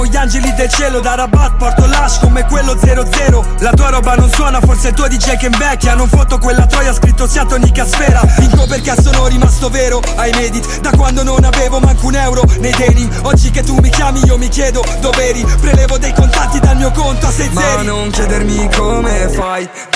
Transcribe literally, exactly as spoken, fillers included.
gli angeli del cielo. Da Rabat porto l'hash come quello zero zero. La tua roba non suona, forse è il tuo D J che invecchia. Non foto quella troia, scritto sia tonica sfera. Vinco perché sono rimasto vero ai Medit, da quando non avevo manco un euro nei denim. Oggi che tu mi chiami io mi chiedo dov'eri. Prelevo dei contanti dal mio conto a sei zeri. Ma non chiedermi come fai,